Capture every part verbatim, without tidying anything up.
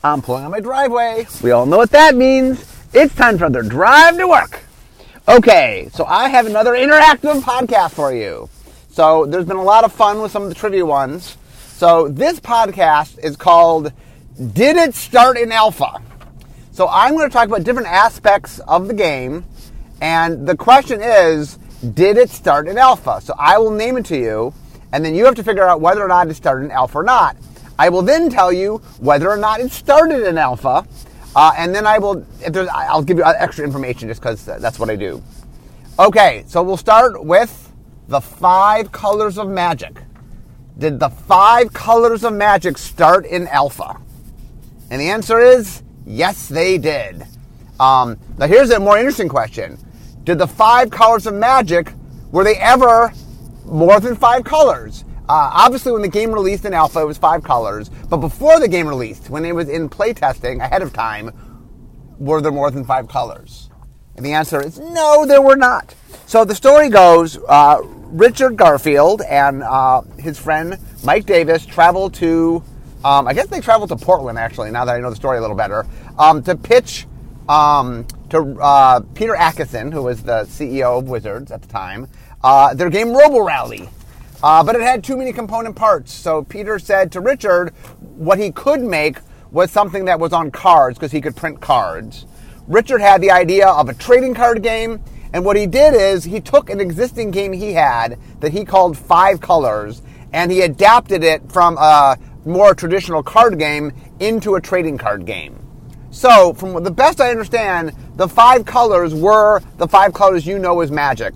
I'm pulling on my driveway. We all know what that means. It's time for another drive to work. Okay, so I have another interactive podcast for you. So there's been a lot of fun with some of the trivia ones. So this podcast is called Did It Start in Alpha? So I'm going to talk about different aspects of the game. And the question is, did it start in alpha? So I will name it to you, and then you have to figure out whether or not it started in alpha or not. I will then tell you whether or not it started in alpha, uh, and then I will, if there's, I'll give you extra information just because that's what I do. Okay, so we'll start with the five colors of magic. Did the five colors of magic start in alpha? And the answer is yes, they did. Um, now here's a more interesting question. Did the five colors of magic, were they ever more than five colors? Uh, obviously, when the game released in alpha, it was five colors. But before the game released, when it was in playtesting ahead of time, were there more than five colors? And the answer is no, there were not. So the story goes, uh, Richard Garfield and uh, his friend Mike Davis traveled to, um, I guess they traveled to Portland, actually, now that I know the story a little better, um, to pitch um, to uh, Peter Adkison, who was the C E O of Wizards at the time, uh, their game Robo Rally. Uh, but it had too many component parts. So Peter said to Richard what he could make was something that was on cards because he could print cards. Richard had the idea of a trading card game. And what he did is he took an existing game he had that he called Five Colors, and he adapted it from a more traditional card game into a trading card game. So from the best I understand, the five colors were the five colors you know as magic.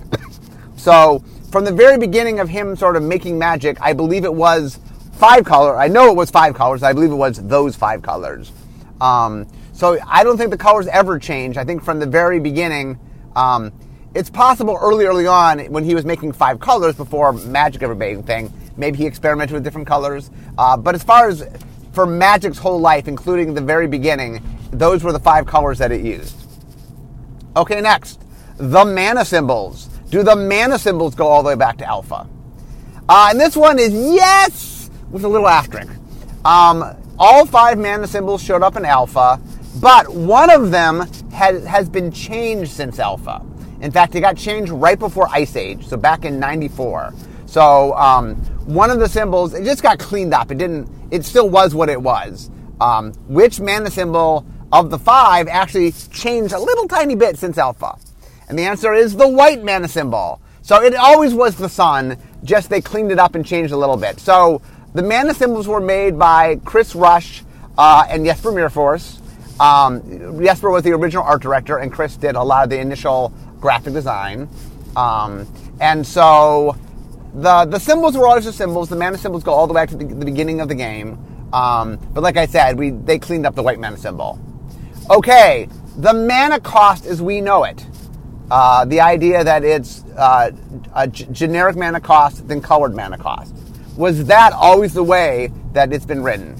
So from the very beginning of him sort of making magic, I believe it was five color. I know it was five colors. I believe it was those five colors. Um, so I don't think the colors ever changed. I think from the very beginning, um, it's possible early, early on when he was making five colors before magic ever made anything, maybe he experimented with different colors. Uh, but as far as for magic's whole life, including the very beginning, those were the five colors that it used. Okay, next, the mana symbols. Do the mana symbols go all the way back to alpha? Uh, and this one is yes, with a little asterisk. Um, all five mana symbols showed up in alpha, but one of them has, has been changed since alpha. In fact, it got changed right before Ice Age, so back in ninety-four. So um, one of the symbols, it just got cleaned up. It didn't. It still was what it was. Um, which mana symbol of the five actually changed a little tiny bit since alpha? And the answer is the white mana symbol. So it always was the sun, just they cleaned it up and changed a little bit. So the mana symbols were made by Chris Rush uh, and Jesper Myrfors. Um, Jesper was the original art director, and Chris did a lot of the initial graphic design. Um, and so the the symbols were always the symbols. The mana symbols go all the way back to the, the beginning of the game. Um, but like I said, we they cleaned up the white mana symbol. Okay, the mana cost as we know it. Uh, the idea that it's uh, a g- generic mana cost than colored mana cost. Was that always the way that it's been written?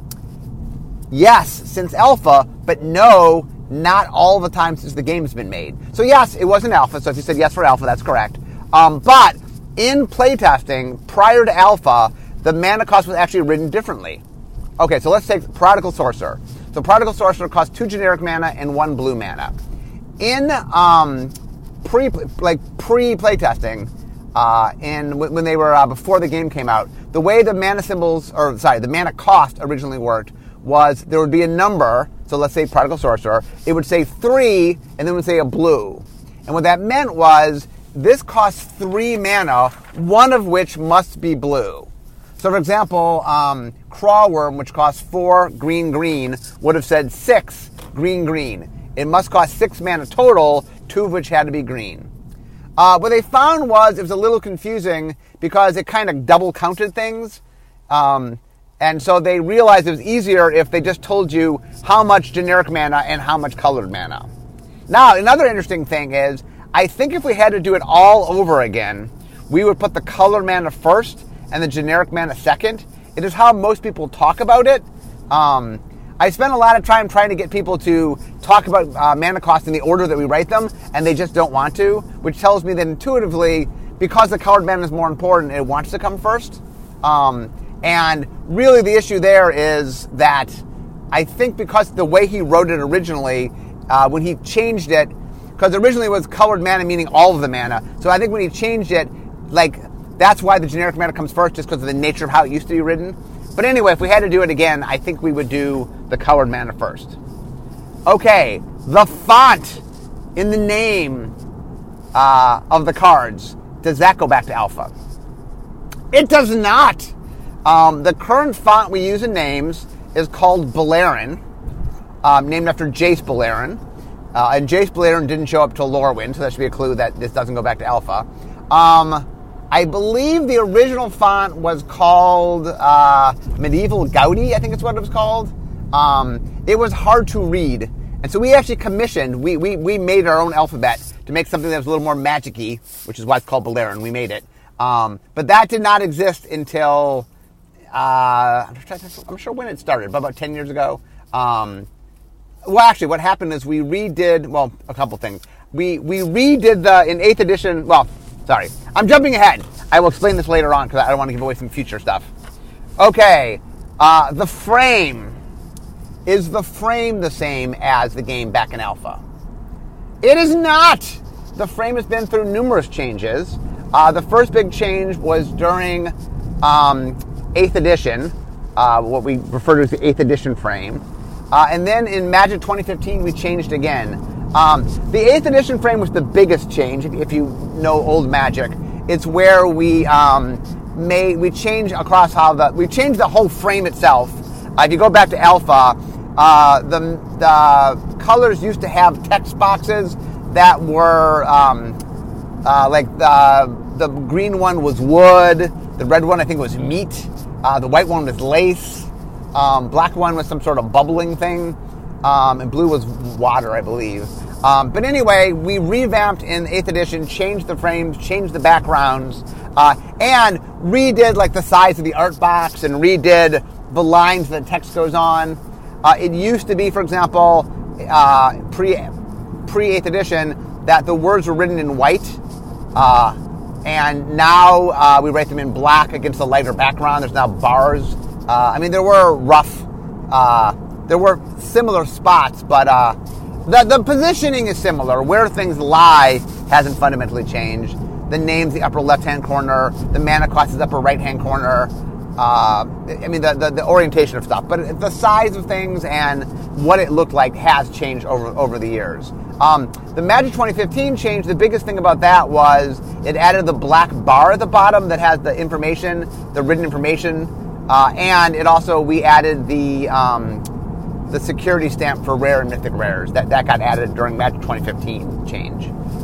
Yes, since alpha, but no, not all the time since the game's been made. So yes, it was an alpha, so if you said yes for alpha, that's correct. Um, but in playtesting, prior to alpha, the mana cost was actually written differently. Okay, so let's take Prodigal Sorcerer. So Prodigal Sorcerer costs two generic mana and one blue mana. In um, pre like pre playtesting, uh, in when they were uh, before the game came out, the way the mana symbols or sorry the mana cost originally worked was there would be a number. So let's say Prodigal Sorcerer, it would say three and then it would say a blue, and what that meant was this costs three mana, one of which must be blue. So for example, um, Crawworm, which costs four green green, would have said six green green. It must cost six mana total, two of which had to be green. Uh, what they found was it was a little confusing because it kind of double counted things. Um, and so they realized it was easier if they just told you how much generic mana and how much colored mana. Now, another interesting thing is, I think if we had to do it all over again, we would put the colored mana first and the generic mana second. It is how most people talk about it. Um, I spent a lot of time trying to get people to talk about uh, mana costs in the order that we write them, and they just don't want to, which tells me that intuitively, because the colored mana is more important, it wants to come first. Um, and really the issue there is that I think because the way he wrote it originally, uh, when he changed it, because originally it was colored mana, meaning all of the mana. So I think when he changed it, like, that's why the generic mana comes first, just because of the nature of how it used to be written. But anyway, if we had to do it again, I think we would do the colored mana first. Okay, the font in the name uh, of the cards, does that go back to alpha? It does not. Um, the current font we use in names is called Beleren, um, named after Jace Beleren. Uh, and Jace Beleren didn't show up till Lorwyn, so that should be a clue that this doesn't go back to alpha. Um, I believe the original font was called uh, Medieval Gaudi, I think it's what it was called. Um, it was hard to read. And so we actually commissioned, we, we, we made our own alphabet to make something that was a little more magic-y, which is why it's called Beleren. We made it. Um, but that did not exist until, uh, I'm, trying to, I'm sure when it started, but about ten years ago. Um, well, actually, what happened is we redid, well, a couple things. We, we redid the, in eighth edition, well, sorry, I'm jumping ahead. I will explain this later on because I don't want to give away some future stuff. Okay, uh, the frame. Is the frame the same as the game back in alpha? It is not. The frame has been through numerous changes. Uh, the first big change was during um, eighth edition, uh, what we refer to as the eighth edition frame. Uh, and then in Magic twenty fifteen, we changed again. Um, the eighth edition frame was the biggest change, if, if you know old Magic. It's where we um, made, we changed across how the, we changed the whole frame itself. Uh, if you go back to alpha, uh, the, the colors used to have text boxes that were um, uh, like the, the green one was wood, the red one I think was meat, uh, the white one was lace, um, black one was some sort of bubbling thing, um, and blue was water, I believe. Um, but anyway, we revamped in eighth edition, changed the frames, changed the backgrounds, uh, and redid like the size of the art box and redid the lines that text goes on. Uh, it used to be, for example, uh, pre, pre-eighth edition, that the words were written in white, uh, and now uh, we write them in black against a lighter background. There's now bars. Uh, I mean, there were rough, uh, there were similar spots, but uh, the, the positioning is similar. Where things lie hasn't fundamentally changed. The name's the upper left-hand corner. The mana cost is upper right-hand corner. Uh, I mean, the, the, the orientation of stuff, but the size of things and what it looked like has changed over over the years. Um, the Magic twenty fifteen change, the biggest thing about that was it added the black bar at the bottom that has the information, the written information, uh, and it also, we added the um, the security stamp for rare and mythic rares. That, that got added during Magic twenty fifteen change.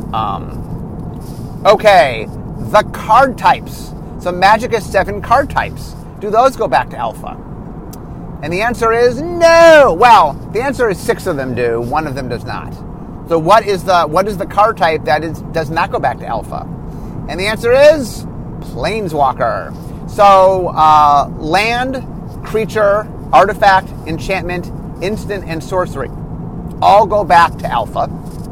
Um, okay, the card types. So Magic has seven card types. Do those go back to alpha? And the answer is no. Well, the answer is six of them do. One of them does not. So what is the what is the card type that is does not go back to alpha? And the answer is Planeswalker. So uh, land, creature, artifact, enchantment, instant, and sorcery all go back to alpha.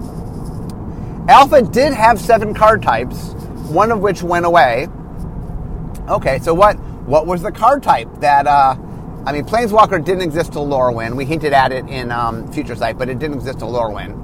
Alpha did have seven card types, one of which went away. Okay, so what what was the card type that, uh, I mean, Planeswalker didn't exist till Lorwyn. We hinted at it in um, Future Sight, but it didn't exist till Lorwyn.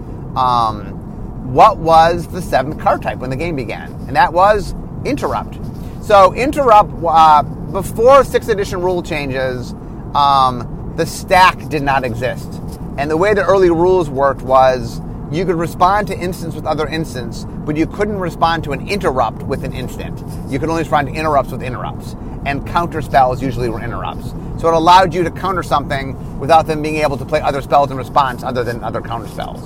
Um, what was the seventh card type when the game began? And that was Interrupt. So Interrupt, uh, before sixth edition rule changes, um, the stack did not exist. And the way the early rules worked was you could respond to instants with other instants, but you couldn't respond to an interrupt with an instant. You could only respond to interrupts with interrupts. And counter spells usually were interrupts. So it allowed you to counter something without them being able to play other spells in response other than other counter spells.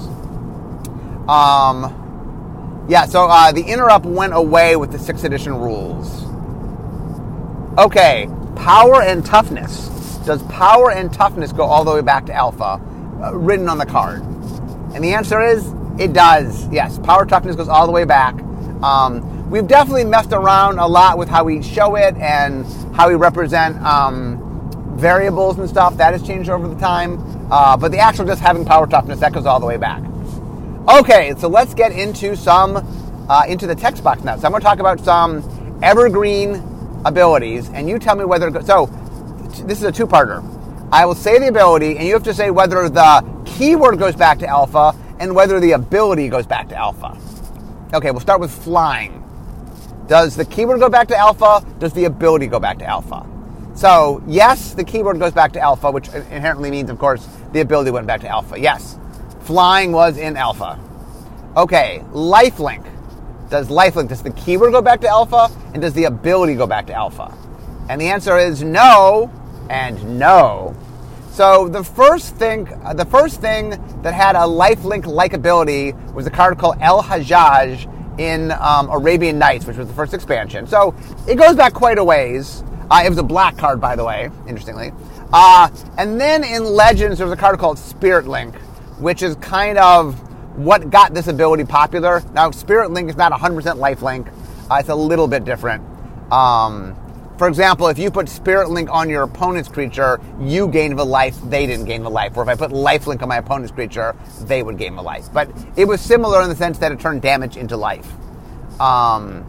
Um, yeah, so uh, the interrupt went away with the sixth edition rules. Okay, power and toughness. Does power and toughness go all the way back to alpha, uh, written on the card? And the answer is, it does. Yes, power toughness goes all the way back. Um, we've definitely messed around a lot with how we show it and how we represent um, variables and stuff. That has changed over the time. Uh, but the actual just having power toughness, that goes all the way back. Okay, so let's get into some, uh, into the text box now. So I'm going to talk about some evergreen abilities, and you tell me whether it goes. So this is a two-parter. I will say the ability, and you have to say whether the keyword goes back to alpha and whether the ability goes back to alpha. Okay, we'll start with flying. Does the keyword go back to alpha? Does the ability go back to alpha? So, yes, the keyword goes back to alpha, which inherently means, of course, the ability went back to alpha. Yes, flying was in alpha. Okay, lifelink. Does lifelink, does the keyword go back to alpha? And does the ability go back to alpha? And the answer is no and no. So the first thing, uh, the first thing that had a lifelink-like ability was a card called El Hajjaj in um, Arabian Nights, which was the first expansion. So it goes back quite a ways. Uh, it was a black card, by the way, interestingly. Uh, and then in Legends, there was a card called Spirit Link, which is kind of what got this ability popular. Now, Spirit Link is not one hundred percent lifelink. Uh, it's a little bit different. Um, for example, if you put Spirit Link on your opponent's creature, you gain the life, they didn't gain the life. Or if I put Lifelink on my opponent's creature, they would gain the life. But it was similar in the sense that it turned damage into life. Um...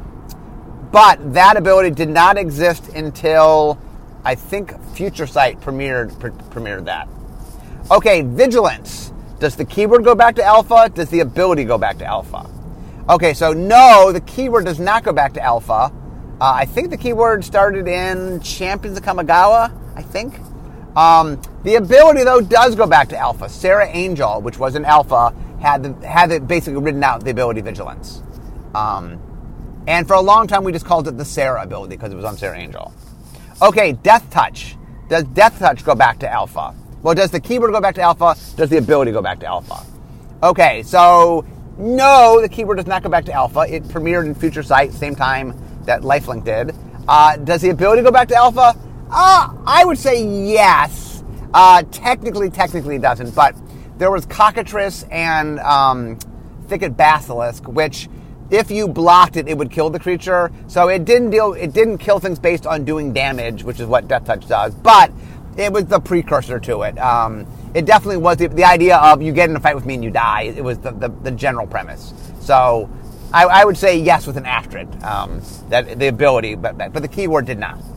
But that ability did not exist until, I think, Future Sight premiered pre- premiered that. Okay, Vigilance. Does the keyword go back to alpha? Does the ability go back to alpha? Okay, so no, the keyword does not go back to alpha. Uh, I think the keyword started in Champions of Kamigawa, I think. Um, the ability, though, does go back to alpha. Serra Angel, which was an alpha, had, the, had it basically written out, the ability Vigilance. Um... And for a long time, we just called it the Serra ability because it was on Serra Angel. Okay, Death Touch. Does Death Touch go back to alpha? Well, does the keyword go back to alpha? Does the ability go back to alpha? Okay, so no, the keyword does not go back to alpha. It premiered in Future Sight, same time that Lifelink did. Uh, does the ability go back to alpha? Uh, I would say yes. Uh, technically, technically it doesn't, but there was Cockatrice and um, Thicket Basilisk, which, if you blocked it, it would kill the creature. So it didn't deal. It didn't kill things based on doing damage, which is what Death Touch does. But it was the precursor to it. Um, it definitely was the, the idea of you get in a fight with me and you die. It was the, the, the general premise. So I, I would say yes with an asterisk. Um, that the ability, but but the keyword did not.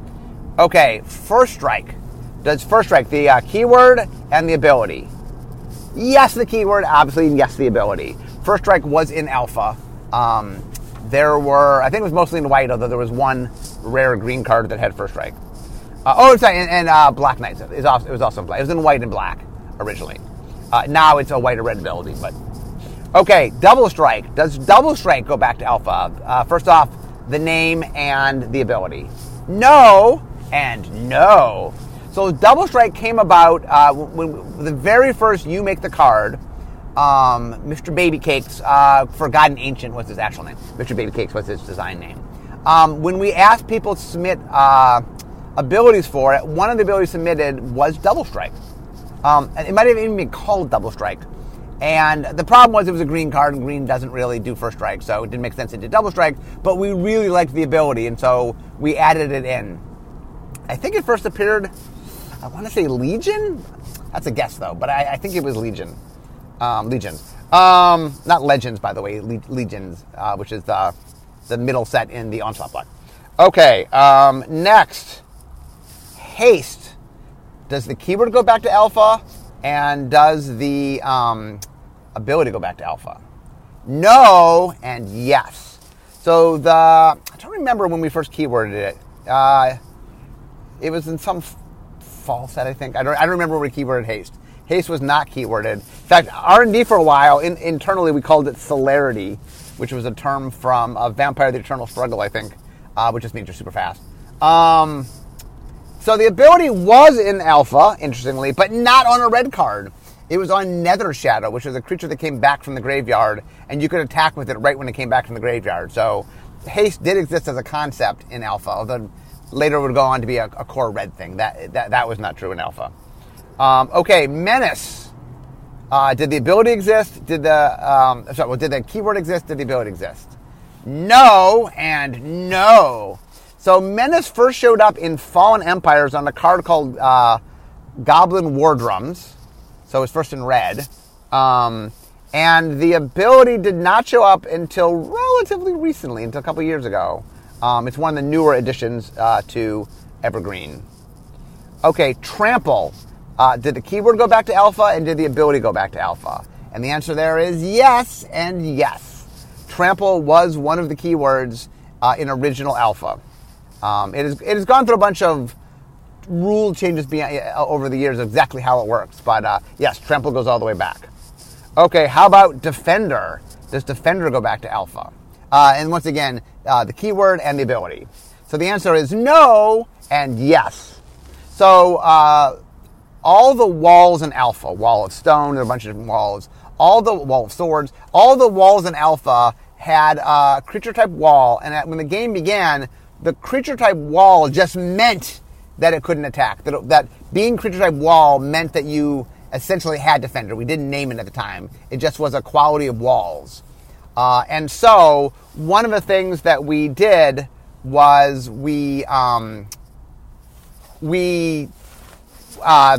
Okay, First Strike. Does First Strike the uh, keyword and the ability? Yes, the keyword. Obviously, yes, the ability. First Strike was in alpha. Um, there were, I think it was mostly in white, although there was one rare green card that had First Strike. Uh, oh, sorry, and, and uh, Black Knights. It was, also, it was also in black. It was in white and black originally. Uh, now it's a white or red ability. But okay, Double Strike. Does Double Strike go back to alpha? Uh, first off, the name and the ability. No, and no. So Double Strike came about uh, when, when the very first you make the card. Um, Mister Baby Cakes, uh, Forgotten Ancient was his actual name. Mister Baby Cakes was his design name. Um, when we asked people to submit uh, abilities for it, one of the abilities submitted was Double Strike. Um, and it might have even been called Double Strike. And the problem was it was a green card, and green doesn't really do First Strike, so it didn't make sense to do Double Strike. But we really liked the ability, and so we added it in. I think it first appeared, I want to say Legion? That's a guess, though, but I, I think it was Legion. Um, Legions. Um, not Legends, by the way. Le- Legions, uh, which is the the middle set in the Onslaught block. Okay, um, next. Haste. Does the keyword go back to alpha? And does the um, ability go back to alpha? No and yes. So the... I don't remember when we first keyworded it. Uh, it was in some f- fall set, I think. I don't, I don't remember where we keyworded Haste. Haste was not keyworded. In fact, R and D for a while, in, internally we called it celerity, which was a term from uh, Vampire the Eternal Struggle, I think, uh, which just means you're super fast. Um, so the ability was in alpha, interestingly, but not on a red card. It was on Nether Shadow, which is a creature that came back from the graveyard, and you could attack with it right when it came back from the graveyard. So Haste did exist as a concept in alpha, although later it would go on to be a, a core red thing. That, that, that was not true in alpha. Um, okay, Menace. Uh, did the ability exist? Did the um, sorry, well, did the keyword exist? Did the ability exist? No and no. So Menace first showed up in Fallen Empires on a card called uh, Goblin War Drums. So it was first in red. Um, and the ability did not show up until relatively recently, until a couple years ago. Um, it's one of the newer additions uh, to Evergreen. Okay, trample. Uh, did the keyword go back to alpha, and did the ability go back to alpha? And the answer there is yes and yes. Trample was one of the keywords uh, in original alpha. Um, it, is, it has gone through a bunch of rule changes beyond, uh, over the years of exactly how it works. But uh, yes, trample goes all the way back. Okay, how about defender? Does defender go back to alpha? Uh, and once again, uh, the keyword and the ability. So the answer is no and yes. So uh, all the walls in alpha, wall of stone, there are a bunch of different walls, all the wall of swords, all the walls in alpha had a creature type wall, and when the game began, the creature type wall just meant that it couldn't attack. That, that being creature type wall meant that you essentially had defender. We didn't name it at the time. It just was a quality of walls. Uh, and so one of the things that we did was we um, we uh,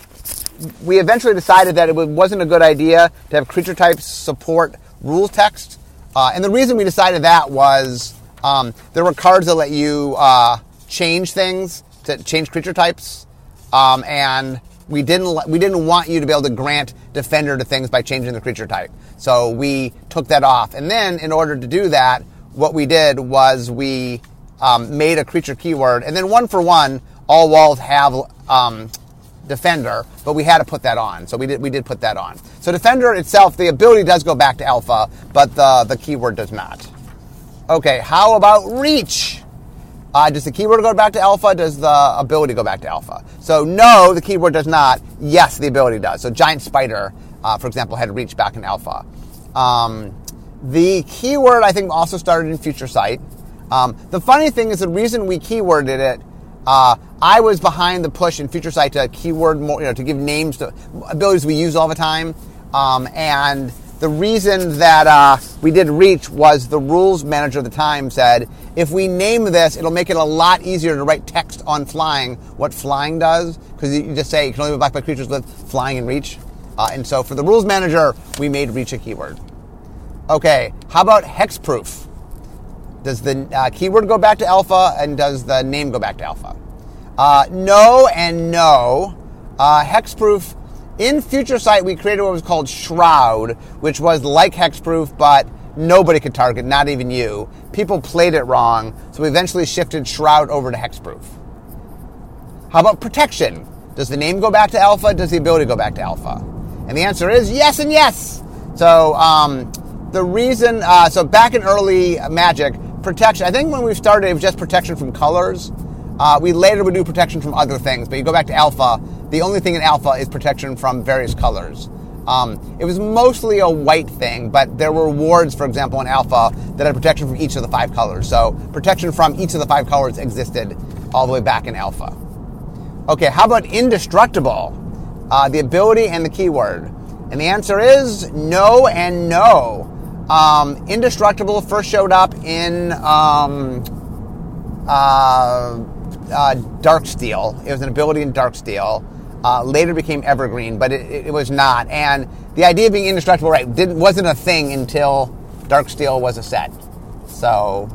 we eventually decided that it wasn't a good idea to have creature types support rules text. Uh, and the reason we decided that was um, there were cards that let you uh, change things, to change creature types, um, and we didn't we didn't want you to be able to grant defender to things by changing the creature type. So we took that off. And then in order to do that, what we did was we um, made a creature keyword, and then one for one, all walls have um, defender, but we had to put that on. So we did we did put that on. So defender itself, the ability does go back to alpha, but the, the keyword does not. Okay, how about reach? Uh, does the keyword go back to alpha? Does the ability go back to alpha? So no, the keyword does not. Yes, the ability does. So giant spider, uh, for example, had reach back in alpha. Um, the keyword, I think, also started in Future Sight. Um, the funny thing is the reason we keyworded it, uh, I was behind the push in Future Sight to keyword more, you know, to give names to abilities we use all the time. Um, and the reason that uh, we did reach was the rules manager at the time said, if we name this, it'll make it a lot easier to write text on flying, what flying does, because you just say you can only be blocked by creatures with flying and reach. Uh, and so for the rules manager, we made reach a keyword. Okay, how about hexproof? Does the uh, keyword go back to alpha, and does the name go back to alpha? Uh, no and no. Uh, hexproof, in Future Sight, we created what was called Shroud, which was like hexproof, but nobody could target, not even you. People played it wrong, so we eventually shifted Shroud over to hexproof. How about protection? Does the name go back to alpha? Does the ability go back to alpha? And the answer is yes and yes. So um, the reason, uh, so back in early Magic, protection, I think when we started it was just protection from colors. Uh, we later would do protection from other things, but you go back to alpha, the only thing in alpha is protection from various colors. Um, it was mostly a white thing, but there were wards, for example, in alpha that had protection from each of the five colors. So protection from each of the five colors existed all the way back in alpha. Okay, how about indestructible? Uh, the ability and the keyword. And the answer is no and no. Um, indestructible first showed up in um, uh, uh, Darksteel. It was an ability in Darksteel. Uh, later became Evergreen, but it, it was not. And the idea of being indestructible, right, didn't wasn't a thing until Darksteel was a set. So,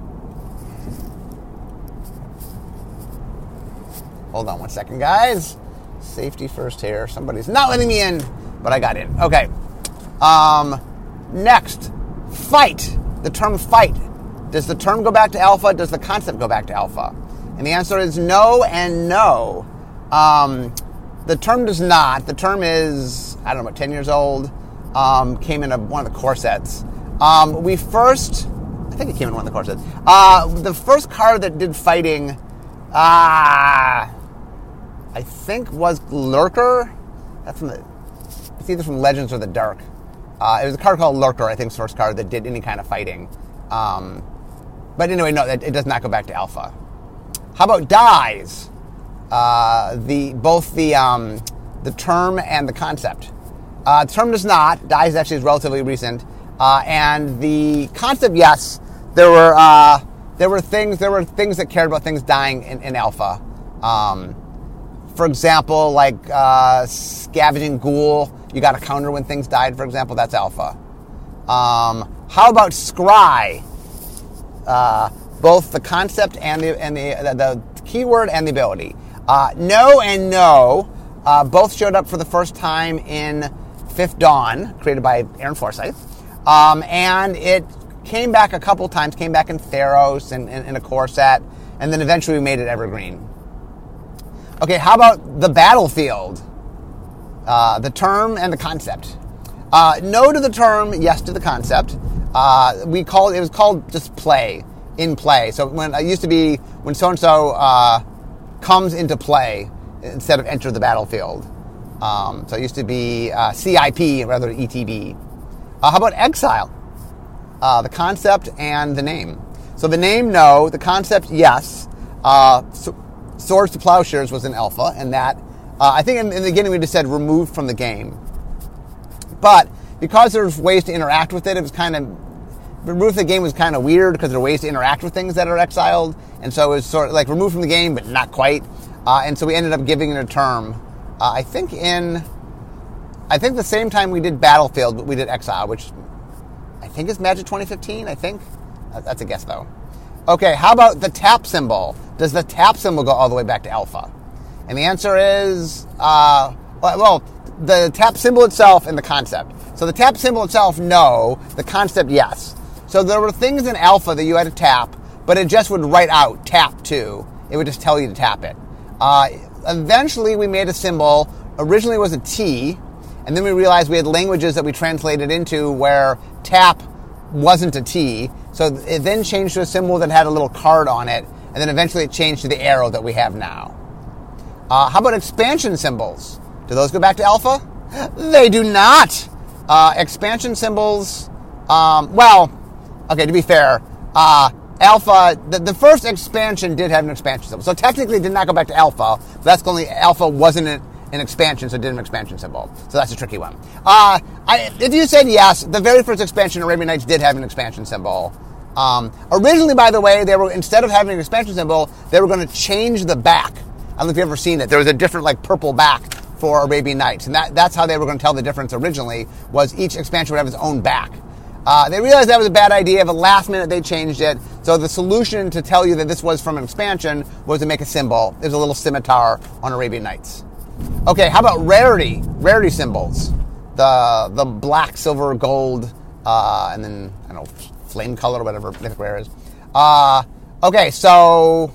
hold on one second, guys. Safety first here. Somebody's not letting me in, but I got in. Okay. Um, next, fight. The term fight. Does the term go back to alpha? Does the concept go back to alpha? And the answer is no and no. Um, the term does not. The term is, I don't know, about ten years old. Um, came in a, one of the core sets. Um, we first, I think it came in one of the core sets. Uh, the first card that did fighting, ah, uh, I think was Lurker. That's from the, it's either from Legends or the Dark. Uh, it was a card called Lurker, I think, the first card that did any kind of fighting. Um, but anyway, no, it, it does not go back to alpha. How about dies? Uh, the both the um, the term and the concept. Uh, the term does not. Dies actually is relatively recent, uh, and the concept, yes, there were uh, there were things there were things that cared about things dying in, in alpha. Um, for example, like uh, Scavenging Ghoul, you got a counter when things died. For example, that's alpha. Um, how about Scry? Uh, both the concept and the and the, the the keyword and the ability. Uh, no and no. Uh, both showed up for the first time in Fifth Dawn, created by Aaron Forsythe. Um, and it came back a couple times, came back in Theros and in a core set, and then eventually we made it evergreen. Okay, how about the battlefield? Uh, the term and the concept. Uh, no to the term, yes to the concept. Uh, we called it was called just play, in play. So when it used to be when so-and-so uh, comes into play instead of enter the battlefield. Um, so it used to be uh, C I P rather than E T B. Uh, how about exile? Uh, the concept and the name. So the name, no. The concept, yes. Uh, so, Swords to Plowshares was an alpha, and that, uh, I think in, in the beginning we just said removed from the game. But because there's ways to interact with it, it was kind of, removed from the game was kind of weird because there are ways to interact with things that are exiled, and so it was sort of like removed from the game, but not quite. Uh, and so we ended up giving it a term. Uh, I think in, I think the same time we did Battlefield, but we did Exile, which I think is Magic twenty fifteen, I think. That's a guess, though. Okay, how about the tap symbol? Does the tap symbol go all the way back to alpha? And the answer is, uh, well, the tap symbol itself and the concept. So the tap symbol itself, no. The concept, yes. So there were things in alpha that you had to tap, but it just would write out tap to. It would just tell you to tap it. Uh, eventually, we made a symbol. Originally, it was a T, and then we realized we had languages that we translated into where tap wasn't a T. So it then changed to a symbol that had a little card on it, and then eventually it changed to the arrow that we have now. Uh, how about expansion symbols? Do those go back to alpha? They do not. Uh, expansion symbols, um, well, okay, to be fair, uh, alpha, the, the first expansion did have an expansion symbol. So technically it did not go back to alpha, but that's only alpha wasn't an, an expansion, so it did an expansion symbol. So that's a tricky one. Uh, I, if you said yes, the very first expansion, Arabian Nights, did have an expansion symbol. Um, originally, by the way, they were, instead of having an expansion symbol, they were going to change the back. I don't know if you've ever seen it. There was a different, like, purple back for Arabian Nights, and that, that's how they were going to tell the difference originally, was each expansion would have its own back. Uh, they realized that was a bad idea, but last minute they changed it. So the solution to tell you that this was from an expansion was to make a symbol. There's a little scimitar on Arabian Nights. Okay, how about rarity? Rarity symbols. The the black, silver, gold, uh, and then, I don't know, flame color, whatever mythic rare is. Uh, okay, so,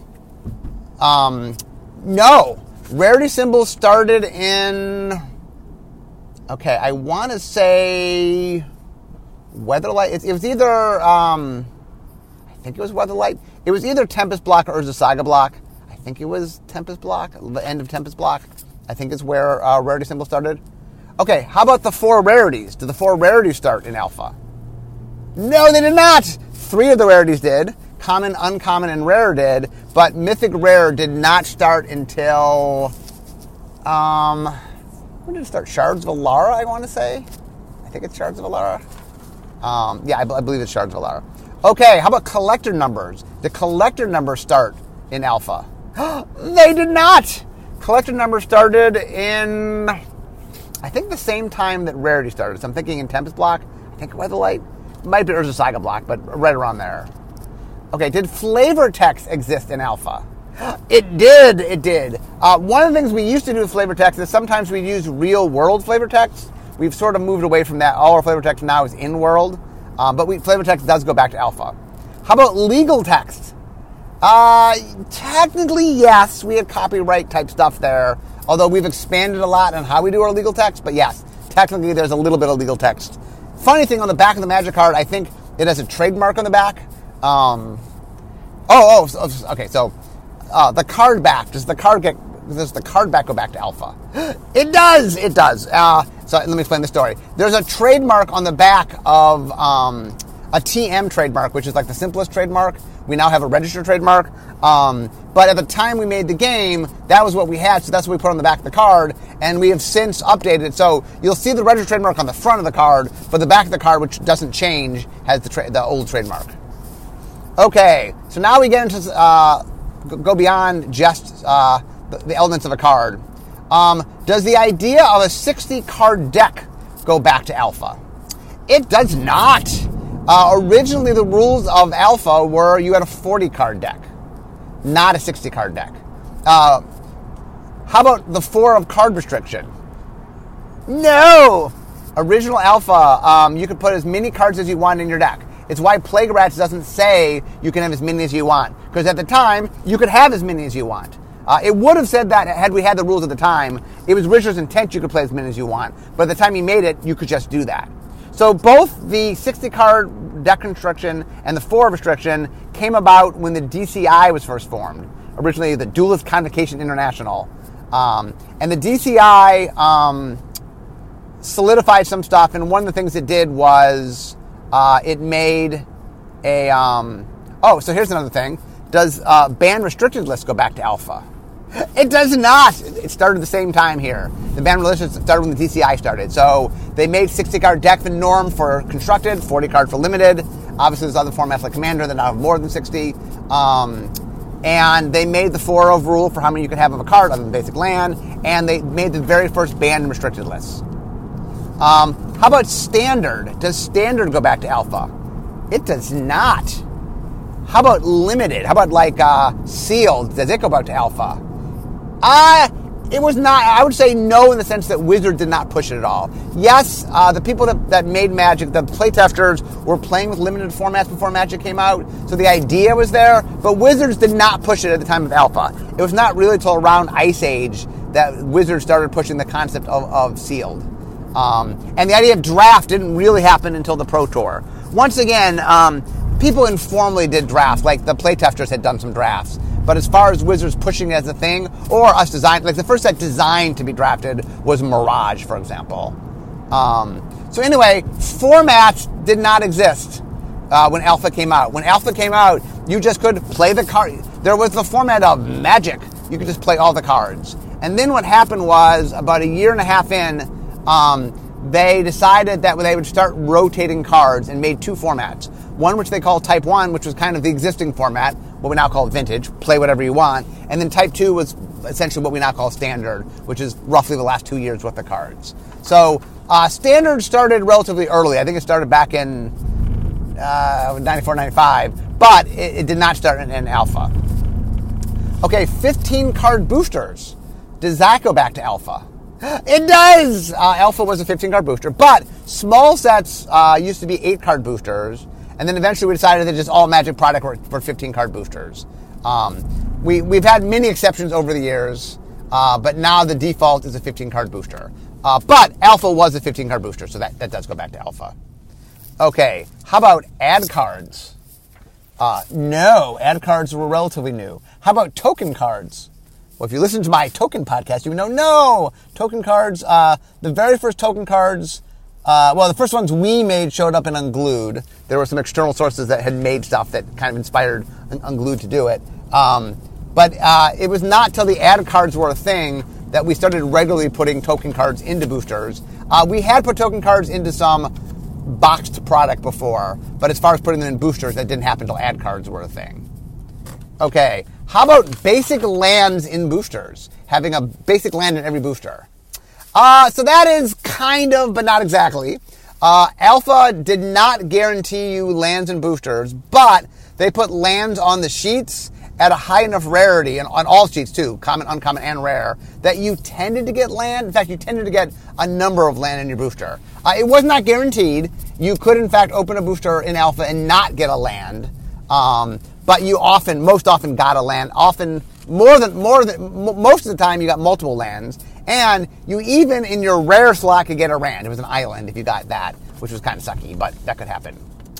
um, no. Rarity symbols started in, okay, I want to say Weatherlight. It, it was either, um, I think it was Weatherlight. It was either Tempest Block or Urza Block. I think it was Tempest Block, the end of Tempest Block. I think is where uh, rarity symbol started. Okay, how about the four rarities? Did the four rarities start in alpha? No, they did not. Three of the rarities did. Common, uncommon, and rare did, but mythic rare did not start until, um, when did it start? Shards of Alara, I want to say. I think it's Shards of Alara. Um, yeah, I, b- I believe it's Shards of Alara. Okay, how about collector numbers? The collector numbers start in alpha. They did not. Collector numbers started in, I think, the same time that rarity started. So I'm thinking in Tempest Block. I think Weatherlight. Might be Urza Saga Block, but right around there. Okay, did flavor text exist in alpha? It did, it did. Uh, one of the things we used to do with flavor text is sometimes we use real-world flavor text. We've sort of moved away from that. All our flavor text now is in-world, um, but we, flavor text does go back to alpha. How about legal text? Uh, technically, yes, we have copyright-type stuff there, although we've expanded a lot on how we do our legal text, but yes, technically there's a little bit of legal text. Funny thing, on the back of the Magic card, I think it has a trademark on the back. Um, oh, oh, okay, so uh, the card back, does the card get, does the card back go back to alpha? It does, it does. Uh, so let me explain the story. There's a trademark on the back of um, a T M trademark, which is like the simplest trademark. We now have a registered trademark. Um, but at the time we made the game, that was what we had, so that's what we put on the back of the card, and we have since updated it. So you'll see the registered trademark on the front of the card, but the back of the card, which doesn't change, has the, tra- the old trademark. Okay, so now we get into, uh, go beyond just uh, the, the elements of a card. Um, does the idea of a sixty-card deck go back to alpha? It does not. Uh, originally, the rules of alpha were you had a forty-card deck, not a sixty-card deck. Uh, How about the four of card restriction? No! Original Alpha, um, you could put as many cards as you want in your deck. It's why Plague Rats doesn't say you can have as many as you want. Because at the time, you could have as many as you want. Uh, it would have said that had we had the rules at the time. It was Richard's intent you could play as many as you want. But at the time he made it, you could just do that. So both the sixty-card deck construction and the four restriction came about when the D C I was first formed. Originally, the Duelist Convocation International. Um, and the D C I um, solidified some stuff, and one of the things it did was uh, it made a... Um, oh, so here's another thing. Does uh, ban restricted lists go back to alpha? It does not. It started at the same time here. The ban restricted lists started when the D C I started. So they made sixty-card deck the norm for constructed, forty card for limited. Obviously, there's other formats like Commander that now have more than sixty. Um, and they made the four of rule for how many you could have of a card other than basic land. And they made the very first banned restricted lists. Um, how about standard? Does standard go back to alpha? It does not. How about limited? How about like uh, sealed? Does it go back to alpha? Uh, it was not. I would say no in the sense that Wizard did not push it at all. Yes, uh, the people that, that made Magic, the playtesters, were playing with limited formats before Magic came out, so the idea was there, but Wizards did not push it at the time of alpha. It was not really until around Ice Age that Wizards started pushing the concept of, of sealed. Um, and the idea of draft didn't really happen until the Pro Tour. Once again, um, people informally did drafts, like the playtesters had done some drafts. But as far as Wizards pushing it as a thing, or us design, like the first set designed to be drafted was Mirage, for example. Um, so anyway, formats did not exist uh, when Alpha came out. When Alpha came out, you just could play the card. There was the format of Magic. You could just play all the cards. And then what happened was, about a year and a half in, um, they decided that they would start rotating cards and made two formats. One which they called Type one, which was kind of the existing format, what we now call Vintage, play whatever you want. And then Type two was essentially what we now call Standard, which is roughly the last two years worth of cards. So uh, Standard started relatively early. I think it started back in uh, ninety-four, ninety-five, but it, it did not start in, in Alpha. Okay, fifteen-card boosters. Does that go back to Alpha? It does! Uh, Alpha was a fifteen-card booster, but small sets uh, used to be eight-card boosters, and then eventually we decided that just all Magic product were, were fifteen-card boosters. Um, we, we've had many exceptions over the years, uh, but now the default is a fifteen-card booster. Uh, but Alpha was a fifteen-card booster, so that, that does go back to Alpha. Okay, how about ad cards? Uh, no, ad cards were relatively new. How about token cards? Well, if you listen to my token podcast, you know, no! Token cards, uh, the very first token cards, uh, well, the first ones we made showed up in Unglued. There were some external sources that had made stuff that kind of inspired Unglued to do it. Um, but uh, it was not till the ad cards were a thing that we started regularly putting token cards into boosters. Uh, we had put token cards into some boxed product before, but as far as putting them in boosters, that didn't happen until ad cards were a thing. Okay, how about basic lands in boosters? Having a basic land in every booster. Uh, so that is kind of, but not exactly. Uh, Alpha did not guarantee you lands in boosters, but they put lands on the sheets at a high enough rarity, and on all sheets too, common, uncommon, and rare, that you tended to get land. In fact, you tended to get a number of land in your booster. Uh, it was not guaranteed. You could, in fact, open a booster in Alpha and not get a land. Um, but you often, most often got a land. Often, more than, more than, m- most of the time you got multiple lands. And you even, in your rare slot, could get a Rand. It was an island if you got that, which was kind of sucky, but that could happen.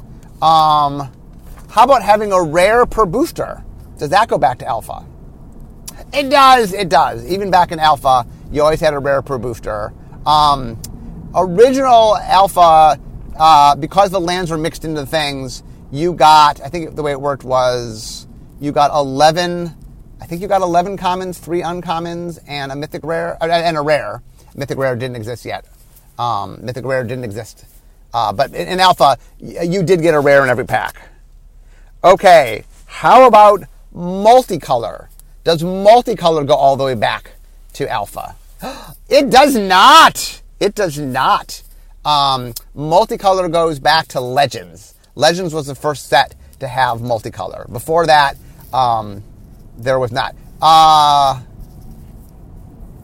Um, how about having a rare per booster? Does that go back to Alpha? It does, it does. Even back in Alpha, you always had a rare per booster. Um, original Alpha, uh, because the lands were mixed into things, you got, I think the way it worked was, you got eleven, I think you got eleven commons, three uncommons, and a mythic rare, and a rare. Mythic rare didn't exist yet. Um, mythic rare didn't exist. Uh, but in, in Alpha, you did get a rare in every pack. Okay, how about multicolor? Does multicolor go all the way back to Alpha? It does not. It does not. Um, multicolor goes back to Legends. Legends was the first set to have multicolor. Before that, um, there was not. Uh,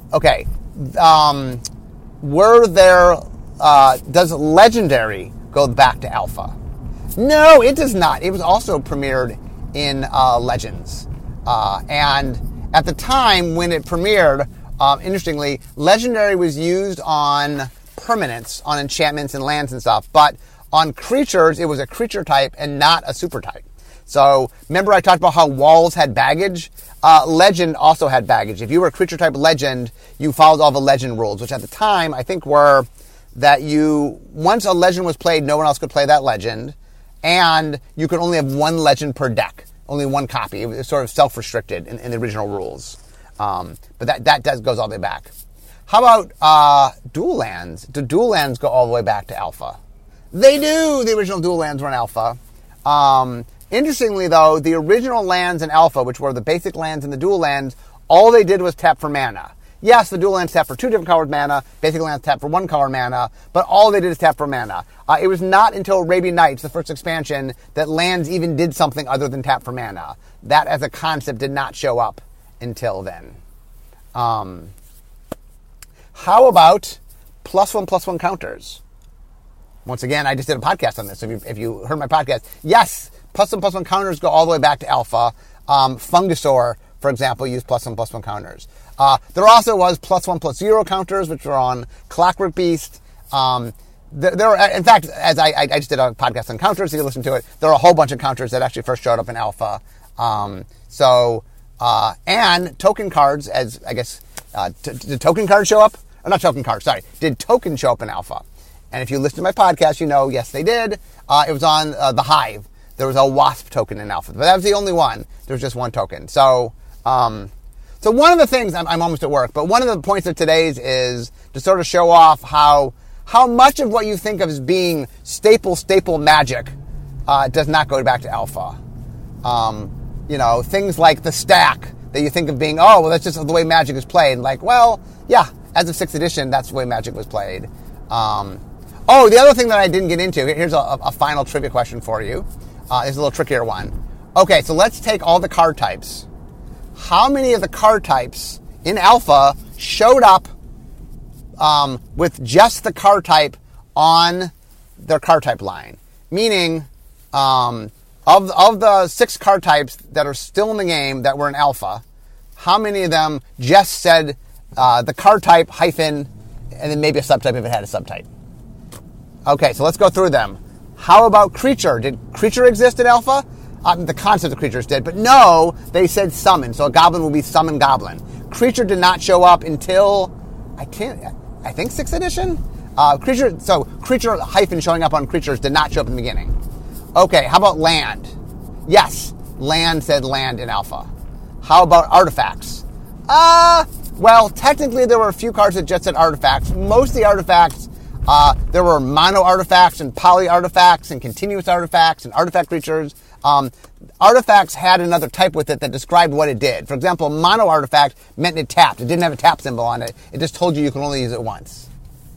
Okay. Um, were there, uh, does Legendary go back to Alpha? No, it does not. It was also premiered in uh, Legends. Uh, and at the time when it premiered, um, interestingly, Legendary was used on permanents, on enchantments and lands and stuff. But on creatures, it was a creature type and not a super type. So remember I talked about how walls had baggage? Uh, legend also had baggage. If you were a creature type legend, you followed all the legend rules, which at the time I think were that you, once a legend was played, no one else could play that legend. And you could only have one legend per deck, only one copy. It was sort of self-restricted in, in the original rules. Um, but that, that does goes all the way back. How about uh, dual lands? Do dual lands go all the way back to Alpha? They do. The original dual lands were in Alpha. Um, interestingly, though, the original lands in Alpha, which were the basic lands and the dual lands, all they did was tap for mana. Yes, the dual lands tap for two different colored mana. Basic lands tap for one color mana. But all they did is tap for mana. Uh, it was not until Arabian Nights, the first expansion, that lands even did something other than tap for mana. That as a concept did not show up until then. Um, how about plus one, plus one counters? Once again, I just did a podcast on this. So if you, if you heard my podcast, yes, plus one, plus one counters go all the way back to Alpha. Um, Fungisaur, for example, used plus one, plus one counters. Uh, there also was plus one, plus zero counters, which were on Clockwork Beast. Um, there, there were, in fact, as I, I just did a podcast on counters, so you listen to it, there are a whole bunch of counters that actually first showed up in Alpha. Um, so, uh, and token cards, as I guess, uh, t- did token cards show up? Or not token cards, sorry. Did tokens show up in Alpha? And if you listen to my podcast, you know, yes, they did. Uh, it was on uh, the Hive. There was a Wasp token in Alpha, but that was the only one. There was just one token. So, um, so one of the things, I'm, I'm almost at work, but one of the points of today's is to sort of show off how how much of what you think of as being staple, staple magic uh, does not go back to Alpha. Um, you know, things like the stack that you think of being, oh, well, that's just the way Magic is played. Like, well, yeah, as of sixth edition, that's the way Magic was played. Um, oh, the other thing that I didn't get into, here's a, a final trivia question for you. Uh, it's a little trickier one. Okay, so let's take all the card types. How many of the card types in Alpha showed up um, with just the card type on their card type line? Meaning, um, of, of the six card types that are still in the game that were in Alpha, how many of them just said uh, the card type hyphen and then maybe a subtype if it had a subtype? Okay, so let's go through them. How about creature? Did creature exist in Alpha? Um, the concept of creatures did, but no, they said summon. So a goblin will be summon goblin. Creature did not show up until I can't. I think sixth edition. Uh, creature. So creature hyphen showing up on creatures did not show up in the beginning. Okay, how about land? Yes, land said land in Alpha. How about artifacts? Uh, well, technically there were a few cards that just said artifacts. Most of the artifacts. Uh, there were mono artifacts and poly artifacts and continuous artifacts and artifact creatures. Um, artifacts had another type with it that described what it did. For example, mono artifact meant it tapped. It didn't have a tap symbol on it. It just told you you can only use it once.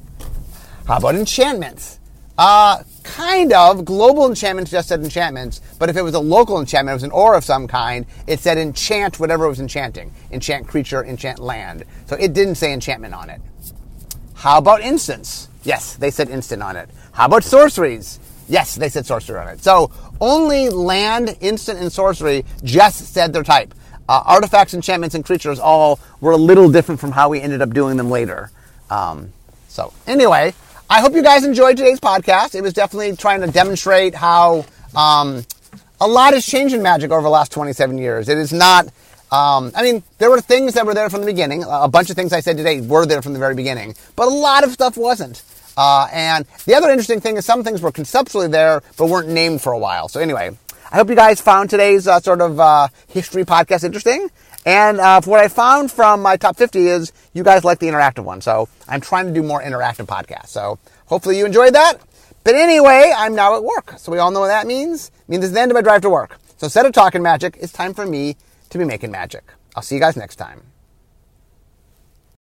How about enchantments? Uh, kind of. Global enchantments just said enchantments, but if it was a local enchantment, it was an aura of some kind, it said enchant whatever it was enchanting. Enchant creature, enchant land. So it didn't say enchantment on it. How about instants? Yes, they said instant on it. How about sorceries? Yes, they said sorcery on it. So only land, instant, and sorcery just said their type. Uh, artifacts, enchantments, and creatures all were a little different from how we ended up doing them later. Um, so anyway, I hope you guys enjoyed today's podcast. It was definitely trying to demonstrate how um, a lot has changed in Magic over the last twenty-seven years. It is not... Um, I mean, there were things that were there from the beginning. A bunch of things I said today were there from the very beginning. But a lot of stuff wasn't. Uh, and the other interesting thing is some things were conceptually there, but weren't named for a while. So anyway, I hope you guys found today's uh, sort of uh, history podcast interesting. And uh, what I found from my top fifty is you guys like the interactive one. So I'm trying to do more interactive podcasts. So hopefully you enjoyed that. But anyway, I'm now at work. So we all know what that means. It means it's the end of my drive to work. So instead of talking magic, it's time for me to be making magic. I'll see you guys next time.